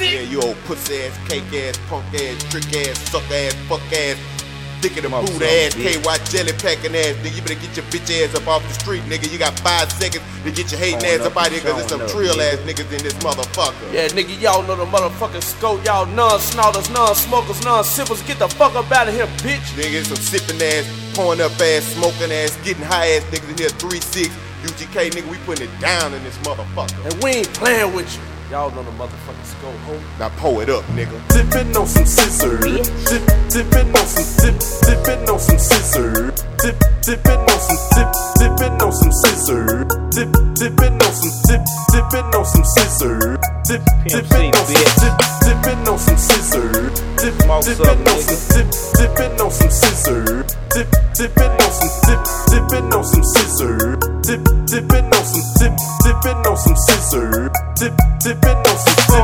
Yeah, you old pussy ass, cake ass, punk ass, trick ass, suck ass, fuck ass, dick in the boot ass, KY jelly packing ass, nigga. You better get your bitch ass up off the street, nigga. You got 5 seconds to get your hating ass up out here, cause there's some trill ass niggas in this motherfucker. Yeah, nigga, y'all know the motherfucking scope. Y'all non-snorters, non-smokers, non-sippers. Get the fuck up out of here, bitch. Nigga, some sipping ass, pouring up ass, smoking ass, getting high ass niggas in here, 3-6. UGK, nigga, we putting it down in this motherfucker. And we ain't playing with you. Y'all know the motherfucking scope, ho. Now pull it up, nigga. Dipping on some scissors. Dipping on some dipping on some scissors. Dipping on some dipping on some scissors. Dipping on some dipping on some scissors. Dipping on some scissors. Dipping on some scissors. Dipping on some scissors. Dipping on some scissors. Dipping on some